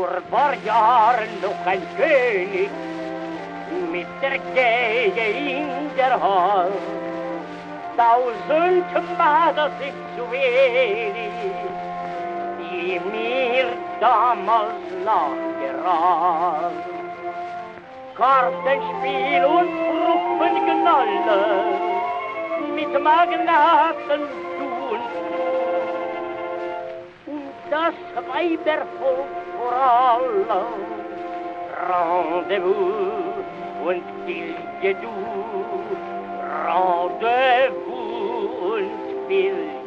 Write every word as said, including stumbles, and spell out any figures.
vor paar Jahren noch ein König mit der Geige in der Hand. Tausend Mal sind zu wenig, die mir damals nachgerannt. Kartenspiel und Truppengnalle mit Magnaten tun und das Weibervolk vor allem. Rendezvous und Billet du, Rendezvous und Billet.